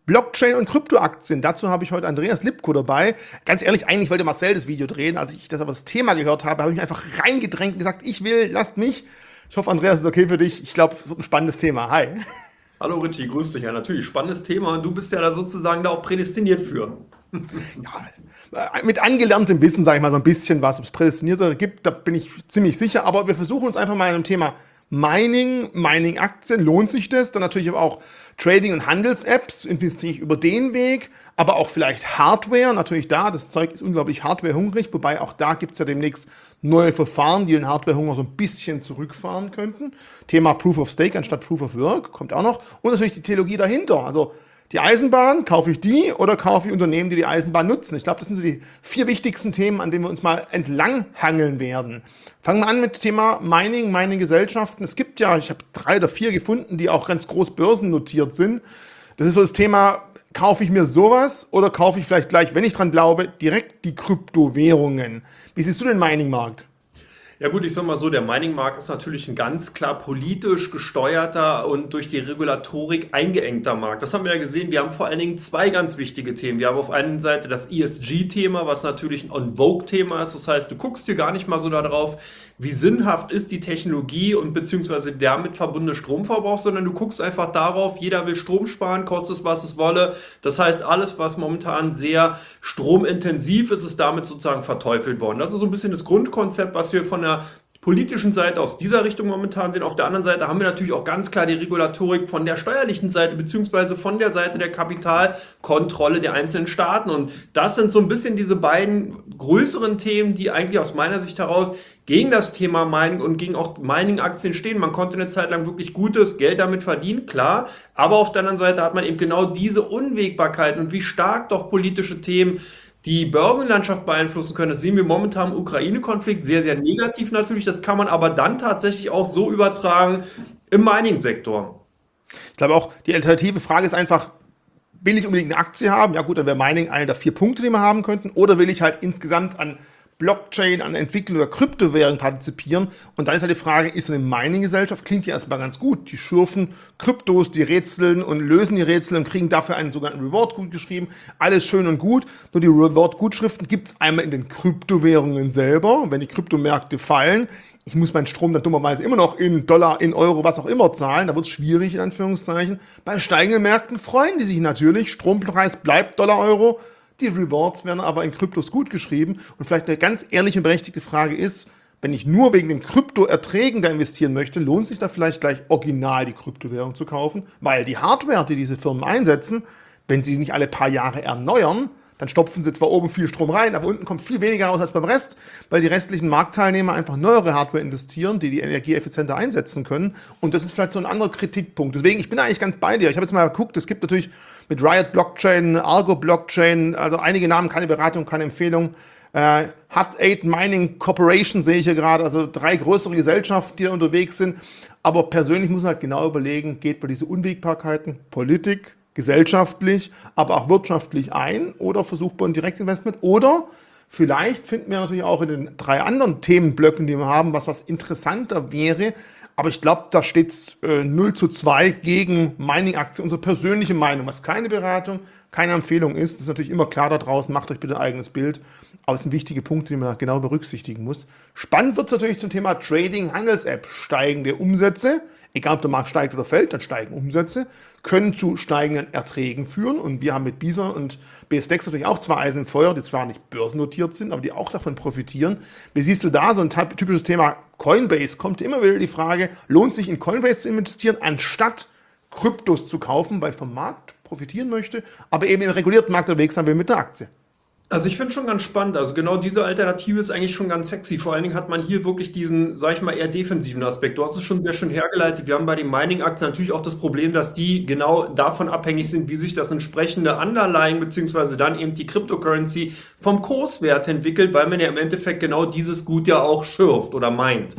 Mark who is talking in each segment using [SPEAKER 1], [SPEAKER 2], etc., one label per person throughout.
[SPEAKER 1] Blockchain und Kryptoaktien. Dazu habe ich heute Andreas Lipko dabei. Ganz ehrlich, eigentlich wollte Marcel das Video drehen. Als ich das aber das Thema gehört habe, habe ich mich einfach reingedrängt und gesagt, ich will, lasst mich. Ich hoffe, Andreas, ist okay für dich. Ich glaube, es wird ein spannendes Thema. Hi.
[SPEAKER 2] Hallo Richie, grüß dich. Ja, natürlich, spannendes Thema und du bist ja da sozusagen da auch prädestiniert für.
[SPEAKER 1] Ja, mit angelerntem Wissen, sage ich mal, so ein bisschen was. Ob es Prädestiniertere gibt, da bin ich ziemlich sicher. Aber wir versuchen uns einfach mal in dem Thema Mining-Aktien, lohnt sich das? Dann natürlich aber auch Trading- und Handels-Apps, investiere ich über den Weg, aber auch vielleicht Hardware, natürlich da, das Zeug ist unglaublich hardwarehungrig, wobei auch da gibt es ja demnächst neue Verfahren, die den Hardwarehunger so ein bisschen zurückfahren könnten. Thema Proof of Stake anstatt Proof of Work kommt auch noch. Und natürlich die Theologie dahinter, also die Eisenbahn, kaufe ich die oder kaufe ich Unternehmen, die die Eisenbahn nutzen? Ich glaube, das sind so die 4 wichtigsten Themen, an denen wir uns mal entlanghangeln werden. Fangen wir an mit dem Thema Mining-Gesellschaften. Es gibt ja, ich habe 3 oder 4 gefunden, die auch ganz groß börsennotiert sind. Das ist so das Thema, kaufe ich mir sowas oder kaufe ich vielleicht gleich, wenn ich dran glaube, direkt die Kryptowährungen? Wie siehst du den Mining-Markt?
[SPEAKER 2] Ja gut, ich sag mal so, der Mining-Markt ist natürlich ein ganz klar politisch gesteuerter und durch die Regulatorik eingeengter Markt. Das haben wir ja gesehen. Wir haben vor allen Dingen 2 ganz wichtige Themen. Wir haben auf einer Seite das ESG-Thema, was natürlich ein On-Vogue-Thema ist. Das heißt, du guckst dir gar nicht mal so darauf, wie sinnhaft ist die Technologie und beziehungsweise der damit verbundene Stromverbrauch, sondern du guckst einfach darauf, jeder will Strom sparen, kostet es, was es wolle. Das heißt, alles, was momentan sehr stromintensiv ist, ist damit sozusagen verteufelt worden. Das ist so ein bisschen das Grundkonzept, was wir von der politischen Seite aus dieser Richtung momentan sehen. Auf der anderen Seite haben wir natürlich auch ganz klar die Regulatorik von der steuerlichen Seite beziehungsweise von der Seite der Kapitalkontrolle der einzelnen Staaten. Und das sind so ein bisschen diese beiden größeren Themen, die eigentlich aus meiner Sicht heraus gegen das Thema Mining und gegen auch Mining-Aktien stehen. Man konnte eine Zeit lang wirklich gutes Geld damit verdienen, klar. Aber auf der anderen Seite hat man eben genau diese Unwägbarkeit und wie stark doch politische Themen die Börsenlandschaft beeinflussen können. Das sehen wir momentan im Ukraine-Konflikt sehr, sehr negativ natürlich. Das kann man aber dann tatsächlich auch so übertragen im Mining-Sektor.
[SPEAKER 1] Ich glaube auch, die alternative Frage ist einfach, will ich unbedingt eine Aktie haben? Ja gut, dann wäre Mining einer der 4 Punkte, die wir haben könnten. Oder will ich halt insgesamt an Blockchain, an Entwicklung der Kryptowährung partizipieren? Und dann ist halt die Frage, ist so eine Mining-Gesellschaft, klingt ja erstmal ganz gut. Die schürfen Kryptos, die rätseln und lösen die Rätsel und kriegen dafür einen sogenannten Reward gut geschrieben. Alles schön und gut. Nur die Reward-Gutschriften gibt es einmal in den Kryptowährungen selber. Wenn die Kryptomärkte fallen, ich muss meinen Strom dann dummerweise immer noch in Dollar, in Euro, was auch immer zahlen. Da wird es schwierig, in Anführungszeichen. Bei steigenden Märkten freuen die sich natürlich. Strompreis bleibt Dollar, Euro. Die Rewards werden aber in Kryptos gut geschrieben. Und vielleicht eine ganz ehrliche und berechtigte Frage ist, wenn ich nur wegen den Kryptoerträgen da investieren möchte, lohnt es sich da vielleicht gleich original die Kryptowährung zu kaufen? Weil die Hardware, die diese Firmen einsetzen, wenn sie nicht alle paar Jahre erneuern, dann stopfen sie zwar oben viel Strom rein, aber unten kommt viel weniger raus als beim Rest, weil die restlichen Marktteilnehmer einfach neuere Hardware investieren, die die Energie effizienter einsetzen können. Und das ist vielleicht so ein anderer Kritikpunkt. Deswegen, ich bin eigentlich ganz bei dir. Ich habe jetzt mal geguckt, es gibt natürlich mit Riot Blockchain, Argo Blockchain, also einige Namen, keine Beratung, keine Empfehlung. Hut 8 Mining Corporation sehe ich hier gerade, also 3 größere Gesellschaften, die da unterwegs sind. Aber persönlich muss man halt genau überlegen, geht bei diesen Unwägbarkeiten Politik, gesellschaftlich, aber auch wirtschaftlich ein oder versucht man ein Direktinvestment oder vielleicht finden wir natürlich auch in den 3 anderen Themenblöcken, die wir haben, was interessanter wäre. Aber ich glaube, da steht es 0:2 gegen Mining-Aktien. Unsere persönliche Meinung, was keine Beratung, keine Empfehlung ist. Das ist natürlich immer klar da draußen. Macht euch bitte ein eigenes Bild. Aber es sind wichtige Punkte, die man genau berücksichtigen muss. Spannend wird es natürlich zum Thema Trading, Handels-App. Steigende Umsätze, egal ob der Markt steigt oder fällt, dann steigen Umsätze, können zu steigenden Erträgen führen. Und wir haben mit Bisa und BSDEX natürlich auch 2 Eisen im Feuer, die zwar nicht börsennotiert sind, aber die auch davon profitieren. Wie siehst du da so ein typisches Thema Coinbase? Kommt immer wieder die Frage, lohnt sich in Coinbase zu investieren, anstatt Kryptos zu kaufen, weil ich vom Markt profitieren möchte, aber eben im regulierten Markt unterwegs sein will mit der Aktie?
[SPEAKER 2] Also ich finde schon ganz spannend. Also genau diese Alternative ist eigentlich schon ganz sexy. Vor allen Dingen hat man hier wirklich diesen, sag ich mal, eher defensiven Aspekt. Du hast es schon sehr schön hergeleitet. Wir haben bei den Mining-Aktien natürlich auch das Problem, dass die genau davon abhängig sind, wie sich das entsprechende Underlying beziehungsweise dann eben die Cryptocurrency vom Kurswert entwickelt, weil man ja im Endeffekt genau dieses Gut ja auch schürft oder meint.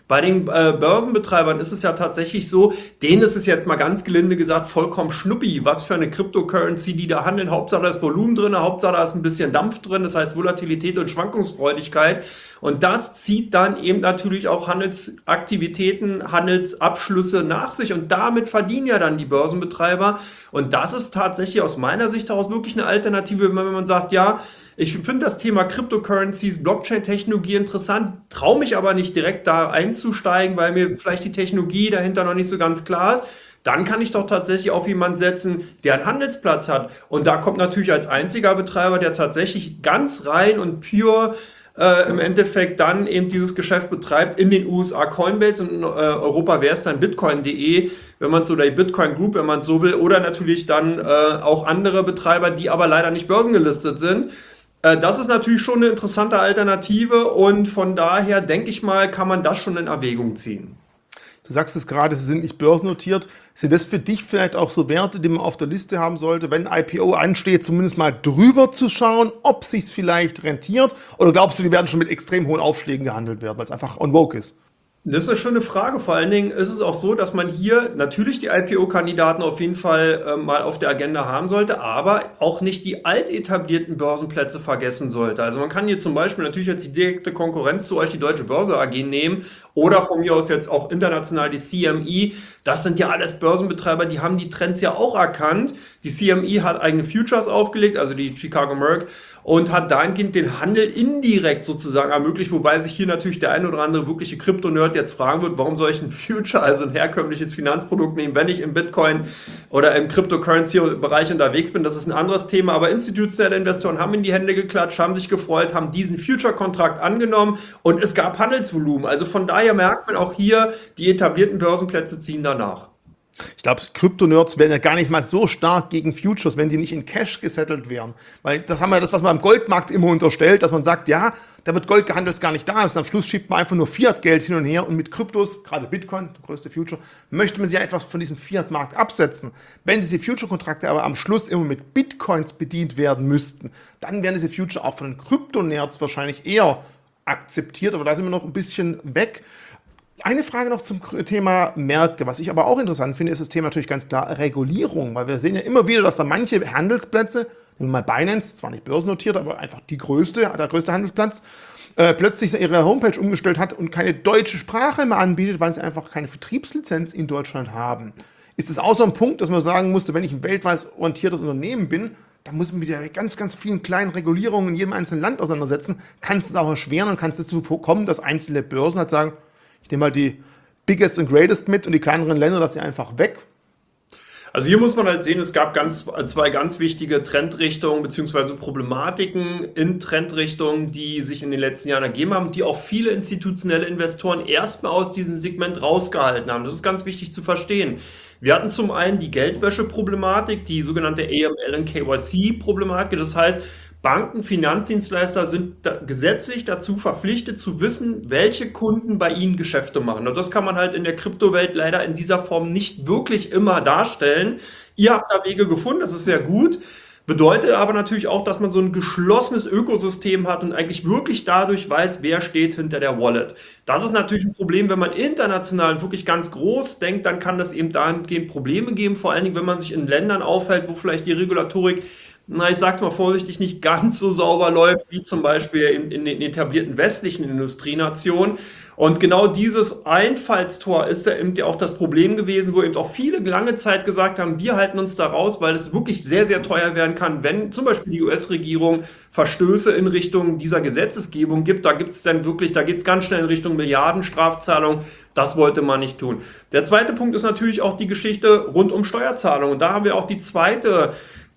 [SPEAKER 2] Bei den Börsenbetreibern ist es ja tatsächlich so, denen ist es jetzt mal ganz gelinde gesagt vollkommen schnuppi, was für eine Cryptocurrency die da handeln. Hauptsache da ist Volumen drin, Hauptsache da ist ein bisschen Dampf drin, das heißt Volatilität und Schwankungsfreudigkeit. Und das zieht dann eben natürlich auch Handelsaktivitäten, Handelsabschlüsse nach sich und damit verdienen ja dann die Börsenbetreiber. Und das ist tatsächlich aus meiner Sicht heraus wirklich eine Alternative, wenn man sagt, ja, ich finde das Thema Cryptocurrencies, Blockchain-Technologie interessant, traue mich aber nicht direkt da einzusteigen, weil mir vielleicht die Technologie dahinter noch nicht so ganz klar ist. Dann kann ich doch tatsächlich auf jemanden setzen, der einen Handelsplatz hat. Und da kommt natürlich als einziger Betreiber, der tatsächlich ganz rein und pure im Endeffekt dann eben dieses Geschäft betreibt, in den USA Coinbase und in Europa wäre es dann Bitcoin.de, wenn man so, oder die Bitcoin Group, wenn man es so will, oder natürlich dann auch andere Betreiber, die aber leider nicht börsengelistet sind. Das ist natürlich schon eine interessante Alternative und von daher denke ich mal, kann man das schon in Erwägung ziehen.
[SPEAKER 1] Du sagst es gerade, sie sind nicht börsennotiert. Sind das für dich vielleicht auch so Werte, die man auf der Liste haben sollte, wenn ein IPO ansteht, zumindest mal drüber zu schauen, ob es sich vielleicht rentiert? Oder glaubst du, die werden schon mit extrem hohen Aufschlägen gehandelt werden, weil es einfach on vogue ist?
[SPEAKER 2] Das ist eine schöne Frage. Vor allen Dingen ist es auch so, dass man hier natürlich die IPO-Kandidaten auf jeden Fall mal auf der Agenda haben sollte, aber auch nicht die altetablierten Börsenplätze vergessen sollte. Also man kann hier zum Beispiel natürlich jetzt die direkte Konkurrenz zu euch, die Deutsche Börse AG, nehmen oder von mir aus jetzt auch international die CME. Das sind ja alles Börsenbetreiber, die haben die Trends ja auch erkannt. Die CME hat eigene Futures aufgelegt, also die Chicago Merc, und hat dahingehend den Handel indirekt sozusagen ermöglicht, wobei sich hier natürlich der ein oder andere wirkliche Krypto-Nerd jetzt fragen wird, warum soll ich ein Future, also ein herkömmliches Finanzprodukt nehmen, wenn ich im Bitcoin oder im Cryptocurrency-Bereich unterwegs bin. Das ist ein anderes Thema, aber institutionelle Investoren haben in die Hände geklatscht, haben sich gefreut, haben diesen Future-Kontrakt angenommen und es gab Handelsvolumen. Also von daher merkt man auch hier, die etablierten Börsenplätze ziehen danach.
[SPEAKER 1] Ich glaube, Krypto-Nerds wären ja gar nicht mal so stark gegen Futures, wenn die nicht in Cash gesettelt wären. Weil das haben wir das, was man am Goldmarkt immer unterstellt, dass man sagt, ja, da wird Gold gehandelt, das gar nicht da ist. Und am Schluss schiebt man einfach nur Fiat-Geld hin und her. Und mit Kryptos, gerade Bitcoin, der größte Future, möchte man sich ja etwas von diesem Fiat-Markt absetzen. Wenn diese Future-Kontrakte aber am Schluss immer mit Bitcoins bedient werden müssten, dann wären diese Future auch von den Krypto-Nerds wahrscheinlich eher akzeptiert. Aber da sind wir noch ein bisschen weg. Eine Frage noch zum Thema Märkte. Was ich aber auch interessant finde, ist das Thema natürlich ganz klar Regulierung, weil wir sehen ja immer wieder, dass da manche Handelsplätze, nehmen wir mal Binance, zwar nicht börsennotiert, aber einfach der größte Handelsplatz, plötzlich ihre Homepage umgestellt hat und keine deutsche Sprache mehr anbietet, weil sie einfach keine Vertriebslizenz in Deutschland haben. Ist es auch so ein Punkt, dass man sagen musste, wenn ich ein weltweit orientiertes Unternehmen bin, dann muss ich mich mit der ganz, ganz vielen kleinen Regulierungen in jedem einzelnen Land auseinandersetzen, kann es auch erschweren und kann es dazu kommen, dass einzelne Börsen halt sagen, ich nehme mal die Biggest and Greatest mit und die kleineren Länder lasse ich einfach weg.
[SPEAKER 2] Also hier muss man halt sehen, es gab zwei ganz wichtige Trendrichtungen bzw. Problematiken in Trendrichtungen, die sich in den letzten Jahren ergeben haben, die auch viele institutionelle Investoren erstmal aus diesem Segment rausgehalten haben. Das ist ganz wichtig zu verstehen. Wir hatten zum einen die Geldwäsche-Problematik, die sogenannte AML und KYC-Problematik. Das heißt, Banken, Finanzdienstleister sind gesetzlich dazu verpflichtet zu wissen, welche Kunden bei ihnen Geschäfte machen. Und das kann man halt in der Kryptowelt leider in dieser Form nicht wirklich immer darstellen. Ihr habt da Wege gefunden, das ist sehr gut. Bedeutet aber natürlich auch, dass man so ein geschlossenes Ökosystem hat und eigentlich wirklich dadurch weiß, wer steht hinter der Wallet. Das ist natürlich ein Problem, wenn man international wirklich ganz groß denkt, dann kann das eben dahingehend Probleme geben, vor allen Dingen, wenn man sich in Ländern aufhält, wo vielleicht die Regulatorik, ich sage mal vorsichtig, nicht ganz so sauber läuft, wie zum Beispiel in den etablierten westlichen Industrienationen. Und genau dieses Einfallstor ist ja eben auch das Problem gewesen, wo eben auch viele lange Zeit gesagt haben, wir halten uns da raus, weil es wirklich sehr, sehr teuer werden kann, wenn zum Beispiel die US-Regierung Verstöße in Richtung dieser Gesetzesgebung gibt. Da geht es ganz schnell in Richtung Milliardenstrafzahlung. Das wollte man nicht tun. Der zweite Punkt ist natürlich auch die Geschichte rund um Steuerzahlungen. Und da haben wir auch die zweite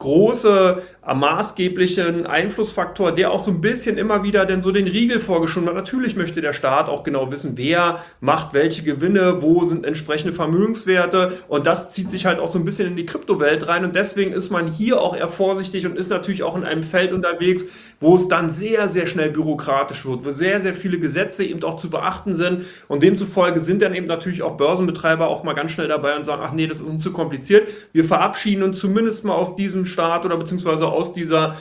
[SPEAKER 2] große, maßgeblichen Einflussfaktor, der auch so ein bisschen immer wieder denn so den Riegel vorgeschoben hat. Natürlich möchte der Staat auch genau wissen, wer macht welche Gewinne, wo sind entsprechende Vermögenswerte, und das zieht sich halt auch so ein bisschen in die Kryptowelt rein, und deswegen ist man hier auch eher vorsichtig und ist natürlich auch in einem Feld unterwegs, wo es dann sehr, sehr schnell bürokratisch wird, wo sehr, sehr viele Gesetze eben auch zu beachten sind, und demzufolge sind dann eben natürlich auch Börsenbetreiber auch mal ganz schnell dabei und sagen, ach nee, das ist uns zu kompliziert, wir verabschieden uns zumindest mal aus diesem Staat oder beziehungsweise aus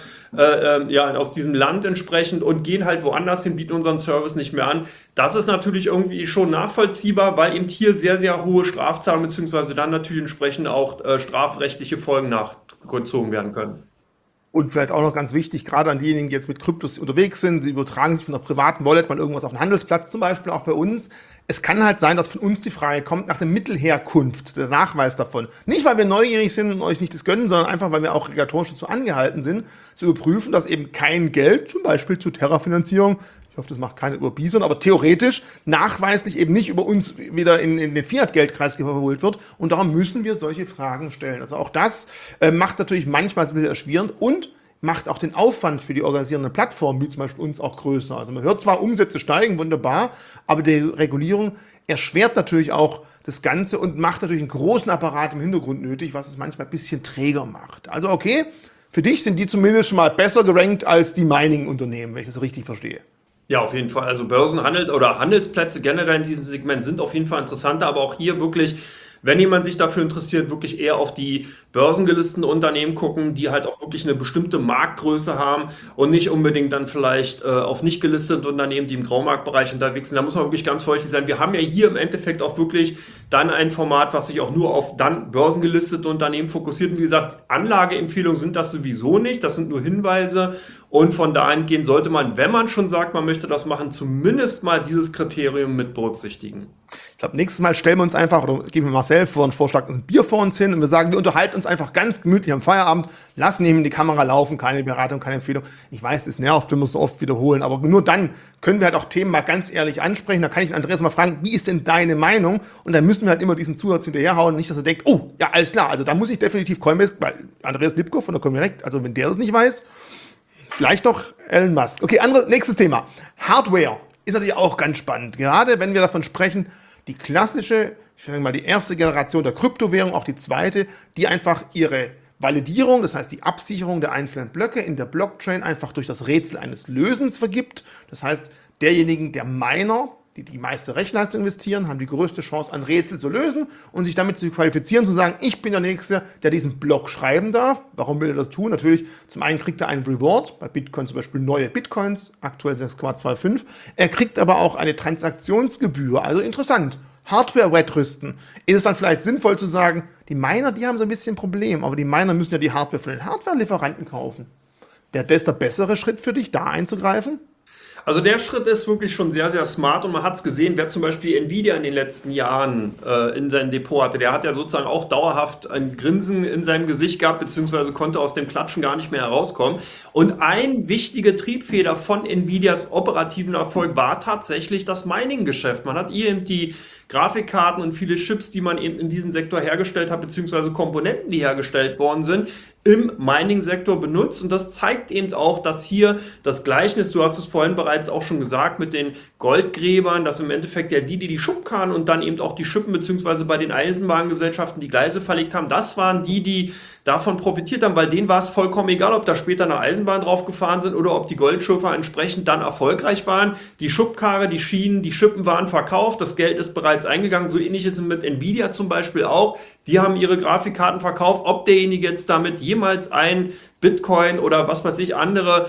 [SPEAKER 2] aus diesem Land entsprechend und gehen halt woanders hin, bieten unseren Service nicht mehr an. Das ist natürlich irgendwie schon nachvollziehbar, weil eben hier sehr, sehr hohe Strafzahlungen beziehungsweise dann natürlich entsprechend auch strafrechtliche Folgen nachgezogen werden können.
[SPEAKER 1] Und vielleicht auch noch ganz wichtig, gerade an diejenigen, die jetzt mit Kryptos unterwegs sind, sie übertragen sich von einer privaten Wallet mal irgendwas auf den Handelsplatz, zum Beispiel auch bei uns. Es kann halt sein, dass von uns die Frage kommt nach der Mittelherkunft, der Nachweis davon. Nicht, weil wir neugierig sind und euch nicht das gönnen, sondern einfach, weil wir auch regulatorisch dazu angehalten sind, zu überprüfen, dass eben kein Geld, zum Beispiel zur Terra-Finanzierung, ich hoffe, das macht keiner über Bison, aber theoretisch nachweislich eben nicht über uns wieder in den Fiat-Geldkreis geholt wird. Und darum müssen wir solche Fragen stellen. Also auch das macht natürlich manchmal ein bisschen erschwerend und macht auch den Aufwand für die organisierenden Plattformen, wie zum Beispiel uns, auch größer. Also man hört zwar, Umsätze steigen, wunderbar, aber die Regulierung erschwert natürlich auch das Ganze und macht natürlich einen großen Apparat im Hintergrund nötig, was es manchmal ein bisschen träger macht. Also okay, für dich sind die zumindest schon mal besser gerankt als die Mining-Unternehmen, wenn ich das richtig verstehe.
[SPEAKER 2] Ja, auf jeden Fall. Also Börsenhandel oder Handelsplätze generell in diesem Segment sind auf jeden Fall interessanter, aber auch hier wirklich, wenn jemand sich dafür interessiert, wirklich eher auf die börsengelisteten Unternehmen gucken, die halt auch wirklich eine bestimmte Marktgröße haben und nicht unbedingt dann vielleicht auf nicht gelistete Unternehmen, die im Graumarktbereich unterwegs sind. Da muss man wirklich ganz vorsichtig sein. Wir haben ja hier im Endeffekt auch wirklich dann ein Format, was sich auch nur auf dann börsengelistete Unternehmen fokussiert. Und wie gesagt, Anlageempfehlungen sind das sowieso nicht. Das sind nur Hinweise. Und von dahingehend sollte man, wenn man schon sagt, man möchte das machen, zumindest mal dieses Kriterium mit berücksichtigen.
[SPEAKER 1] Ich glaube, nächstes Mal stellen wir uns einfach, oder geben wir Marcel vor einen Vorschlag, ein Bier vor uns hin und wir sagen, wir unterhalten uns einfach ganz gemütlich am Feierabend, lassen eben die Kamera laufen, keine Beratung, keine Empfehlung. Ich weiß, es nervt, wenn wir es so oft wiederholen, aber nur dann können wir halt auch Themen mal ganz ehrlich ansprechen. Da kann ich Andreas mal fragen, wie ist denn deine Meinung? Und dann müssen wir halt immer diesen Zusatz hinterherhauen, nicht, dass er denkt, oh, ja, alles klar, also da muss ich definitiv Coinbase, weil Andreas Lipkow von der Comdirect, also wenn der das nicht weiß, vielleicht doch Elon Musk. Okay, nächstes Thema. Hardware ist natürlich auch ganz spannend. Gerade wenn wir davon sprechen, die klassische, ich sage mal, die erste Generation der Kryptowährung, auch die zweite, die einfach ihre Validierung, das heißt die Absicherung der einzelnen Blöcke in der Blockchain einfach durch das Rätsel eines Lösens vergibt. Das heißt, derjenigen, der Miner, die meiste Rechenleistung investieren, haben die größte Chance, ein Rätsel zu lösen und sich damit zu qualifizieren, zu sagen, ich bin der Nächste, der diesen Block schreiben darf. Warum will er das tun? Natürlich, zum einen kriegt er einen Reward, bei Bitcoin zum Beispiel neue Bitcoins, aktuell 6,25. Er kriegt aber auch eine Transaktionsgebühr, also interessant. Hardware-Wettrüsten. Ist es dann vielleicht sinnvoll zu sagen, die Miner, die haben so ein bisschen ein Problem, aber die Miner müssen ja die Hardware von den Hardware-Lieferanten kaufen. Wäre das der bessere Schritt für dich, da einzugreifen?
[SPEAKER 2] Also der Schritt ist wirklich schon sehr, sehr smart und man hat es gesehen, wer zum Beispiel Nvidia in den letzten Jahren in seinem Depot hatte, der hat ja sozusagen auch dauerhaft ein Grinsen in seinem Gesicht gehabt, beziehungsweise konnte aus dem Klatschen gar nicht mehr herauskommen. Und ein wichtige Triebfeder von Nvidias operativen Erfolg war tatsächlich das Mining-Geschäft. Man hat eben die Grafikkarten und viele Chips, die man eben in diesem Sektor hergestellt hat, beziehungsweise Komponenten, die hergestellt worden sind, im Mining-Sektor benutzt. Und das zeigt eben auch, dass hier das Gleichnis, du hast es vorhin bereits auch schon gesagt, mit den Goldgräbern, dass im Endeffekt ja die Schubkarren und dann eben auch die Schippen, beziehungsweise bei den Eisenbahngesellschaften die Gleise verlegt haben, das waren die davon profitiert haben, weil denen war es vollkommen egal, ob da später eine Eisenbahn drauf gefahren sind oder ob die Goldschürfer entsprechend dann erfolgreich waren. Die Schubkarre, die Schienen, die Schippen waren verkauft, das Geld ist bereits eingegangen. So ähnlich ist es mit Nvidia zum Beispiel auch. Die haben ihre Grafikkarten verkauft. Ob derjenige jetzt damit jemals ein Bitcoin oder was weiß ich, andere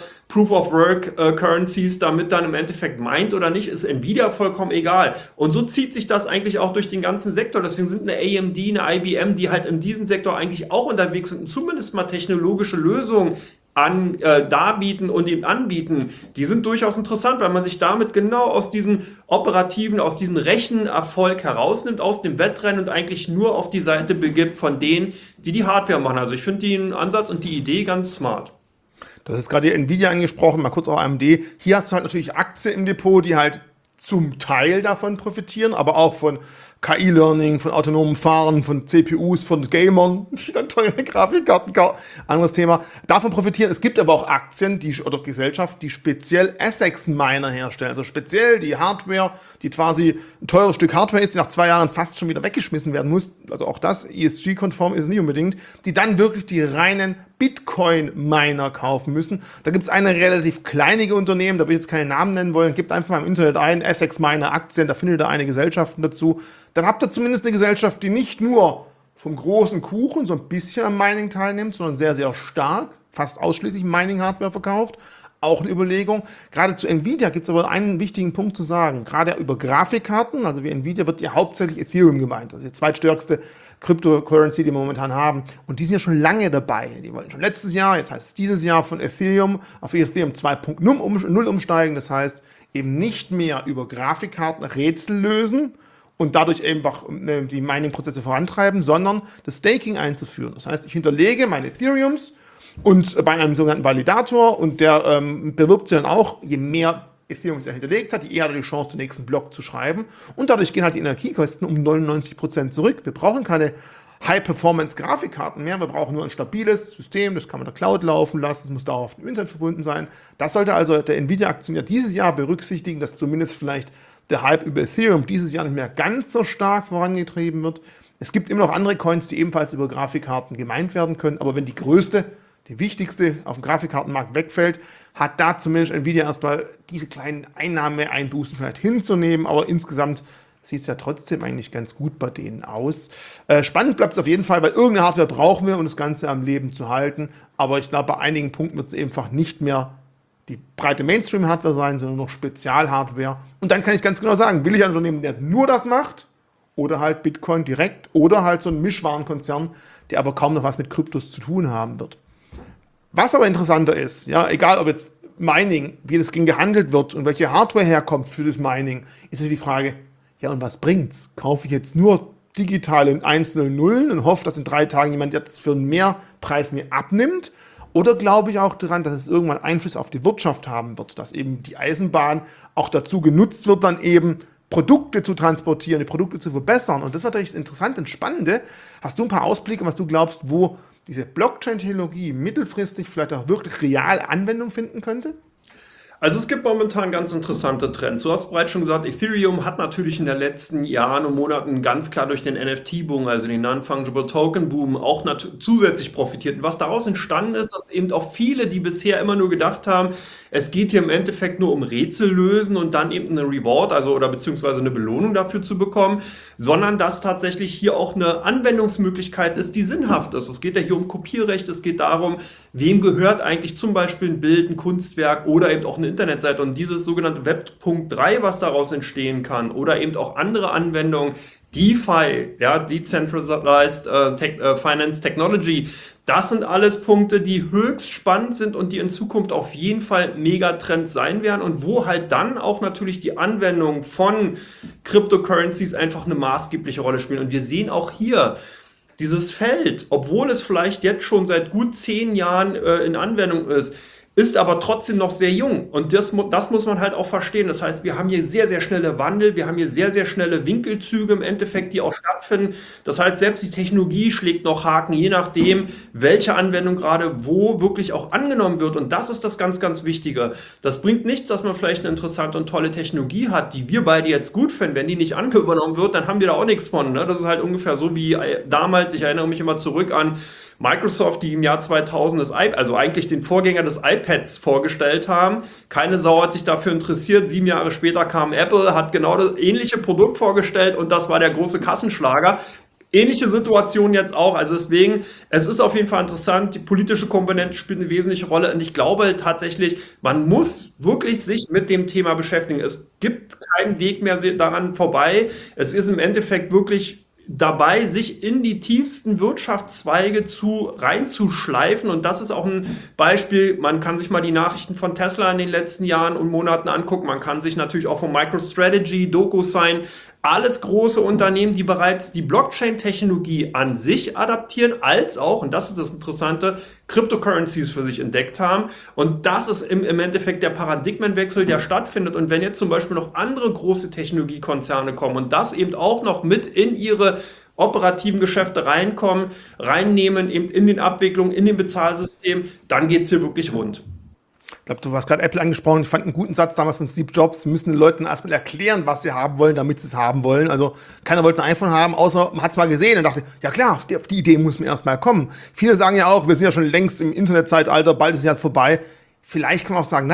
[SPEAKER 2] Proof-of-Work-Currencies damit dann im Endeffekt meint oder nicht, ist Nvidia vollkommen egal. Und so zieht sich das eigentlich auch durch den ganzen Sektor. Deswegen sind eine AMD, eine IBM, die halt in diesem Sektor eigentlich auch unterwegs sind und zumindest mal technologische Lösungen darbieten und eben anbieten, die sind durchaus interessant, weil man sich damit genau aus diesem operativen, aus diesem Rechenerfolg herausnimmt, aus dem Wettrennen und eigentlich nur auf die Seite begibt von denen, die die Hardware machen. Also ich finde den Ansatz und die Idee ganz smart.
[SPEAKER 1] Du hast gerade die Nvidia angesprochen, mal kurz auch AMD. Hier hast du halt natürlich Aktien im Depot, die halt zum Teil davon profitieren, aber auch von KI-Learning, von autonomem Fahren, von CPUs, von Gamern, die dann teure Grafikkarten kaufen. Anderes Thema. Davon profitieren. Es gibt aber auch Aktien oder Gesellschaften, die speziell Essex-Miner herstellen. Also speziell die Hardware, die quasi ein teures Stück Hardware ist, die nach 2 Jahren fast schon wieder weggeschmissen werden muss. Also auch das ESG-konform ist nicht unbedingt. Die dann wirklich die reinen Bitcoin-Miner kaufen müssen. Da gibt es eine relativ kleinige Unternehmen, da will ich jetzt keine Namen nennen wollen, gebt einfach mal im Internet ein, Essex Miner Aktien, da findet ihr eine Gesellschaften dazu. Dann habt ihr zumindest eine Gesellschaft, die nicht nur vom großen Kuchen so ein bisschen am Mining teilnimmt, sondern sehr, sehr stark, fast ausschließlich Mining-Hardware verkauft. Auch eine Überlegung. Gerade zu Nvidia gibt es aber einen wichtigen Punkt zu sagen. Gerade über Grafikkarten, also wie Nvidia, wird ja hauptsächlich Ethereum gemeint. Das ist die zweitstärkste Cryptocurrency, die wir momentan haben. Und die sind ja schon lange dabei. Die wollten schon letztes Jahr, jetzt heißt es dieses Jahr, von Ethereum auf Ethereum 2.0 umsteigen. Das heißt, eben nicht mehr über Grafikkarten Rätsel lösen und dadurch einfach die Mining-Prozesse vorantreiben, sondern das Staking einzuführen. Das heißt, ich hinterlege meine Ethereums und bei einem sogenannten Validator und der bewirbt sich dann auch, je mehr Ethereum er hinterlegt hat, je eher hat er die Chance, den nächsten Block zu schreiben. Und dadurch gehen halt die Energiekosten um 99% zurück. Wir brauchen keine High-Performance-Grafikkarten mehr. Wir brauchen nur ein stabiles System, das kann man in der Cloud laufen lassen, es muss dauerhaft im Internet verbunden sein. Das sollte also der Nvidia-Aktionär dieses Jahr berücksichtigen, dass zumindest vielleicht der Hype über Ethereum dieses Jahr nicht mehr ganz so stark vorangetrieben wird. Es gibt immer noch andere Coins, die ebenfalls über Grafikkarten gemeint werden können, aber wenn die größte, die wichtigste auf dem Grafikkartenmarkt wegfällt, hat da zumindest Nvidia erstmal diese kleinen Einnahmeeinbußen vielleicht hinzunehmen, aber insgesamt sieht es ja trotzdem eigentlich ganz gut bei denen aus. Spannend bleibt es auf jeden Fall, weil irgendeine Hardware brauchen wir, um das Ganze am Leben zu halten, aber ich glaube, bei einigen Punkten wird es einfach nicht mehr die breite Mainstream-Hardware sein, sondern noch Spezial-Hardware. Und dann kann ich ganz genau sagen, will ich ein Unternehmen, der nur das macht, oder halt Bitcoin direkt, oder halt so ein Mischwarenkonzern, der aber kaum noch was mit Kryptos zu tun haben wird. Was aber interessanter ist, ja, egal ob jetzt Mining, wie das Ding gehandelt wird und welche Hardware herkommt für das Mining, ist natürlich die Frage, ja, und was bringt's? Kaufe ich jetzt nur digitale einzelne Nullen und hoffe, dass in 3 Tagen jemand jetzt für einen Mehrpreis mir abnimmt? Oder glaube ich auch daran, dass es irgendwann Einfluss auf die Wirtschaft haben wird, dass eben die Eisenbahn auch dazu genutzt wird, dann eben Produkte zu transportieren, die Produkte zu verbessern. Und das ist natürlich das Interessante und Spannende. Hast du ein paar Ausblicke, was du glaubst, wo diese Blockchain-Technologie mittelfristig vielleicht auch wirklich real Anwendung finden könnte?
[SPEAKER 2] Also es gibt momentan ganz interessante Trends. Du hast bereits schon gesagt, Ethereum hat natürlich in den letzten Jahren und Monaten ganz klar durch den NFT-Boom, also den Non-Fungible Token-Boom, auch zusätzlich profitiert. Und was daraus entstanden ist, dass eben auch viele, die bisher immer nur gedacht haben, es geht hier im Endeffekt nur um Rätsel lösen und dann eben eine Reward, also oder beziehungsweise eine Belohnung dafür zu bekommen, sondern dass tatsächlich hier auch eine Anwendungsmöglichkeit ist, die sinnhaft ist. Es geht ja hier um Kopierrecht, es geht darum, wem gehört eigentlich zum Beispiel ein Bild, ein Kunstwerk oder eben auch eine Internetseite. Und dieses sogenannte Web.3, was daraus entstehen kann, oder eben auch andere Anwendungen, DeFi, ja, Decentralized Finance Technology, das sind alles Punkte, die höchst spannend sind und die in Zukunft auf jeden Fall Megatrends sein werden und wo halt dann auch natürlich die Anwendung von Cryptocurrencies einfach eine maßgebliche Rolle spielen. Und wir sehen auch hier, dieses Feld, obwohl es vielleicht jetzt schon seit gut 10 Jahren in Anwendung ist aber trotzdem noch sehr jung. Und das muss man halt auch verstehen. Das heißt, wir haben hier sehr, sehr schnelle Wandel, wir haben hier sehr, sehr schnelle Winkelzüge im Endeffekt, die auch stattfinden. Das heißt, selbst die Technologie schlägt noch Haken, je nachdem, welche Anwendung gerade wo wirklich auch angenommen wird. Und das ist das ganz, ganz Wichtige. Das bringt nichts, dass man vielleicht eine interessante und tolle Technologie hat, die wir beide jetzt gut finden. Wenn die nicht angenommen wird, dann haben wir da auch nichts von. Ne? Das ist halt ungefähr so wie damals, ich erinnere mich immer zurück an Microsoft, die im Jahr 2000 also eigentlich den Vorgänger des iPads vorgestellt haben. Keine Sau hat sich dafür interessiert. 7 Jahre später kam Apple, hat genau das ähnliche Produkt vorgestellt und das war der große Kassenschlager. Ähnliche Situation jetzt auch. Also deswegen, es ist auf jeden Fall interessant. Die politische Komponente spielt eine wesentliche Rolle. Und ich glaube tatsächlich, man muss wirklich sich mit dem Thema beschäftigen. Es gibt keinen Weg mehr daran vorbei. Es ist im Endeffekt wirklich dabei, sich in die tiefsten Wirtschaftszweige reinzuschleifen. Und das ist auch ein Beispiel, man kann sich mal die Nachrichten von Tesla in den letzten Jahren und Monaten angucken. Man kann sich natürlich auch von MicroStrategy, DocuSign, alles große Unternehmen, die bereits die Blockchain-Technologie an sich adaptieren, als auch, und das ist das Interessante, Cryptocurrencies für sich entdeckt haben. Und das ist im Endeffekt der Paradigmenwechsel, der stattfindet. Und wenn jetzt zum Beispiel noch andere große Technologiekonzerne kommen und das eben auch noch mit in ihre operativen Geschäfte reinnehmen, eben in den Abwicklungen, in dem Bezahlsystem, dann geht es hier wirklich rund.
[SPEAKER 1] Ich glaube, du hast gerade Apple angesprochen. Ich fand einen guten Satz damals von Steve Jobs. Wir müssen den Leuten erstmal erklären, was sie haben wollen, damit sie es haben wollen. Also keiner wollte ein iPhone haben, außer man hat es mal gesehen und dachte, ja klar, auf die Idee muss man erstmal kommen. Viele sagen ja auch, wir sind ja schon längst im Internetzeitalter, bald ist es ja vorbei. Vielleicht kann man auch sagen, nein,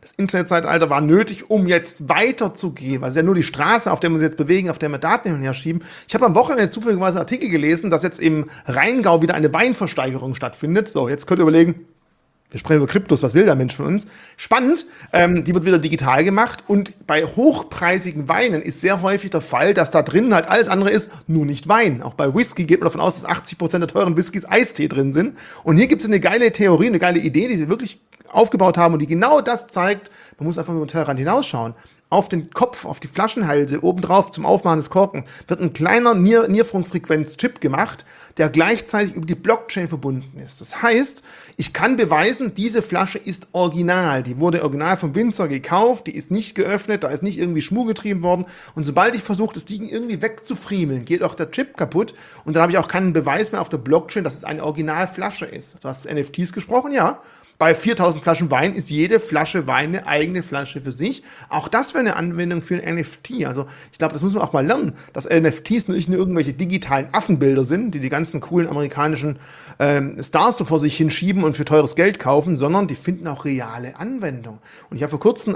[SPEAKER 1] Das Internetzeitalter war nötig, um jetzt weiterzugehen, weil es ja nur die Straße, auf der wir uns jetzt bewegen, auf der wir Daten hin und her schieben. Ich habe am Wochenende zufälligerweise einen Artikel gelesen, dass jetzt im Rheingau wieder eine Weinversteigerung stattfindet. So, jetzt könnt ihr überlegen, wir sprechen über Kryptos, was will der Mensch von uns? Spannend, die wird wieder digital gemacht und bei hochpreisigen Weinen ist sehr häufig der Fall, dass da drin halt alles andere ist, nur nicht Wein. Auch bei Whisky geht man davon aus, dass 80% der teuren Whiskys Eistee drin sind. Und hier gibt es eine geile Theorie, eine geile Idee, die sie wirklich aufgebaut haben und die genau das zeigt. Man muss einfach über den Tellerrand hinausschauen. Auf den Kopf, auf die Flaschenhalse, obendrauf zum Aufmachen des Korken, wird ein kleiner Nierfunkfrequenz-Chip gemacht, der gleichzeitig über die Blockchain verbunden ist. Das heißt, ich kann beweisen, diese Flasche ist original. Die wurde original vom Winzer gekauft, die ist nicht geöffnet, da ist nicht irgendwie Schmuh getrieben worden. Und sobald ich versuche, das Ding irgendwie wegzufriemeln, geht auch der Chip kaputt. Und dann habe ich auch keinen Beweis mehr auf der Blockchain, dass es eine Originalflasche ist. Du hast NFTs gesprochen, ja. Bei 4000 Flaschen Wein ist jede Flasche Wein eine eigene Flasche für sich. Auch das wäre eine Anwendung für ein NFT. Also ich glaube, das muss man auch mal lernen, dass NFTs nicht nur irgendwelche digitalen Affenbilder sind, die die ganzen coolen amerikanischen Stars so vor sich hinschieben und für teures Geld kaufen, sondern die finden auch reale Anwendung. Und ich habe vor kurzem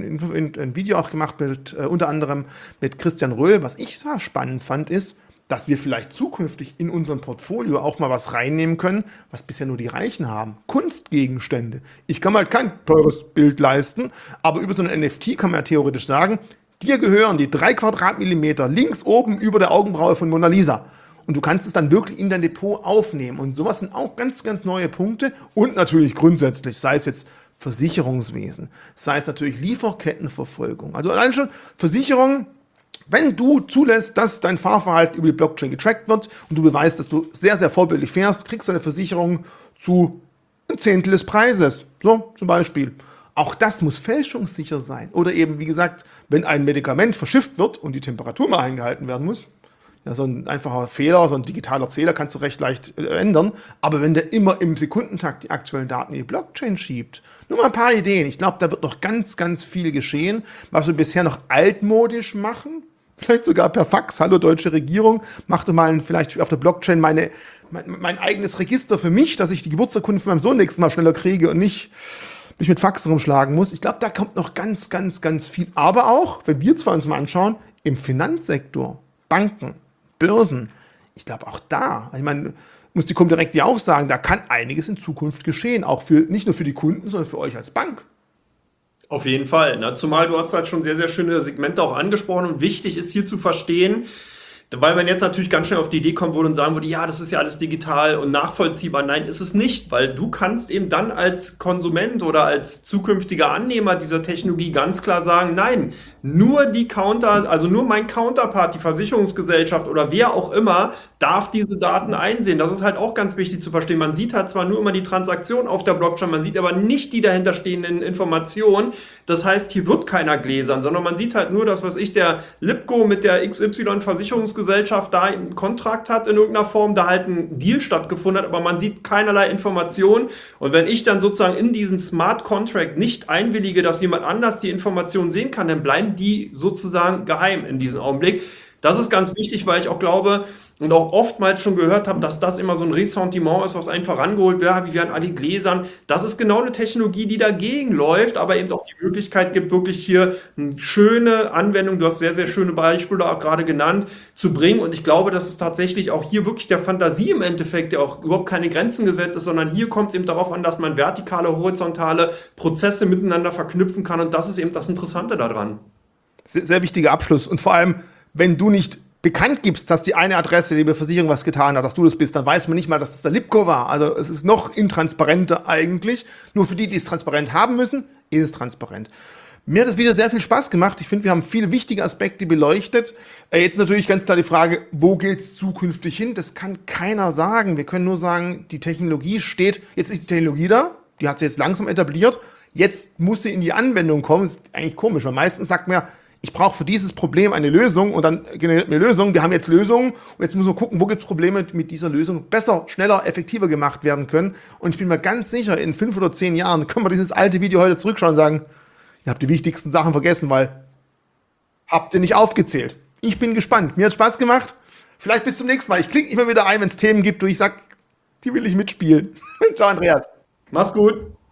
[SPEAKER 1] ein Video auch gemacht mit unter anderem mit Christian Röhl. Was ich da spannend fand, ist, dass wir vielleicht zukünftig in unserem Portfolio auch mal was reinnehmen können, was bisher nur die Reichen haben. Kunstgegenstände. Ich kann mal kein teures Bild leisten, aber über so ein NFT kann man ja theoretisch sagen, dir gehören die 3 Quadratmillimeter links oben über der Augenbraue von Mona Lisa. Und du kannst es dann wirklich in dein Depot aufnehmen. Und sowas sind auch ganz, ganz neue Punkte. Und natürlich grundsätzlich, sei es jetzt Versicherungswesen, sei es natürlich Lieferkettenverfolgung. Also allein schon Versicherungen. Wenn du zulässt, dass dein Fahrverhalten über die Blockchain getrackt wird und du beweist, dass du sehr, sehr vorbildlich fährst, kriegst du eine Versicherung zu ein Zehntel des Preises. So, zum Beispiel. Auch das muss fälschungssicher sein. Oder eben, wie gesagt, wenn ein Medikament verschifft wird und die Temperatur mal eingehalten werden muss, ja, so ein einfacher Fehler, so ein digitaler Zähler kannst du recht leicht ändern. Aber wenn der immer im Sekundentakt die aktuellen Daten in die Blockchain schiebt, nur mal ein paar Ideen. Ich glaube, da wird noch ganz, ganz viel geschehen, was wir bisher noch altmodisch machen. Vielleicht sogar per Fax. Hallo deutsche Regierung, mach doch mal vielleicht auf der Blockchain mein eigenes Register für mich, dass ich die Geburtsurkunde von meinem Sohn nächstes Mal schneller kriege und nicht mich mit Fax rumschlagen muss. Ich glaube, da kommt noch ganz, ganz, ganz viel. Aber auch, wenn wir uns mal anschauen, im Finanzsektor, Banken, Börsen, ich glaube auch da, ich meine, muss die Comdirect ja auch sagen, da kann einiges in Zukunft geschehen. Auch für nicht nur für die Kunden, sondern für euch als Bank.
[SPEAKER 2] Auf jeden Fall, ne? Zumal du hast halt schon sehr, sehr schöne Segmente auch angesprochen und wichtig ist hier zu verstehen, weil man jetzt natürlich ganz schnell auf die Idee kommen würde und sagen würde, ja, das ist ja alles digital und nachvollziehbar. Nein, ist es nicht, weil du kannst eben dann als Konsument oder als zukünftiger Annehmer dieser Technologie ganz klar sagen, nein, nur nur mein Counterpart, die Versicherungsgesellschaft oder wer auch immer, darf diese Daten einsehen. Das ist halt auch ganz wichtig zu verstehen. Man sieht halt zwar nur immer die Transaktion auf der Blockchain, man sieht aber nicht die dahinterstehenden Informationen. Das heißt, hier wird keiner gläsern, sondern man sieht halt nur das, was der Lipco mit der XY-Versicherungsgesellschaft da einen Kontrakt hat in irgendeiner Form, da halt ein Deal stattgefunden hat, aber man sieht keinerlei Informationen. Und wenn ich dann sozusagen in diesen Smart Contract nicht einwillige, dass jemand anders die Informationen sehen kann, dann bleiben die sozusagen geheim in diesem Augenblick. Das ist ganz wichtig, weil ich auch glaube und auch oftmals schon gehört habe, dass das immer so ein Ressentiment ist, was einfach rangeholt wird, wie werden alle Gläsern. Das ist genau eine Technologie, die dagegen läuft, aber eben auch die Möglichkeit gibt, wirklich hier eine schöne Anwendung, du hast sehr, sehr schöne Beispiele auch gerade genannt, zu bringen. Und ich glaube, dass es tatsächlich auch hier wirklich der Fantasie im Endeffekt, der auch überhaupt keine Grenzen gesetzt ist, sondern hier kommt es eben darauf an, dass man vertikale, horizontale Prozesse miteinander verknüpfen kann. Und das ist eben das Interessante daran.
[SPEAKER 1] Sehr, sehr wichtiger Abschluss. Und vor allem, wenn du nicht bekannt gibst, dass die eine Adresse, die Versicherung was getan hat, dass du das bist, dann weiß man nicht mal, dass das der Lipco war. Also es ist noch intransparenter eigentlich. Nur für die, die es transparent haben müssen, ist es transparent. Mir hat es wieder sehr viel Spaß gemacht. Ich finde, wir haben viele wichtige Aspekte beleuchtet. Jetzt natürlich ganz klar die Frage, wo geht es zukünftig hin? Das kann keiner sagen. Wir können nur sagen, die Technologie steht, jetzt ist die Technologie da, die hat sie jetzt langsam etabliert, jetzt muss sie in die Anwendung kommen. Das ist eigentlich komisch, weil meistens sagt man ja, ich brauche für dieses Problem eine Lösung und dann generiert mir eine Lösung. Wir haben jetzt Lösungen und jetzt müssen wir gucken, wo gibt es Probleme, mit dieser Lösung besser, schneller, effektiver gemacht werden können. Und ich bin mir ganz sicher, in 5 oder 10 Jahren können wir dieses alte Video heute zurückschauen und sagen, ihr habt die wichtigsten Sachen vergessen, weil habt ihr nicht aufgezählt. Ich bin gespannt. Mir hat Spaß gemacht. Vielleicht bis zum nächsten Mal. Ich klicke immer wieder ein, wenn es Themen gibt, wo ich sage, die will ich mitspielen. Ciao, Andreas.
[SPEAKER 2] Mach's gut.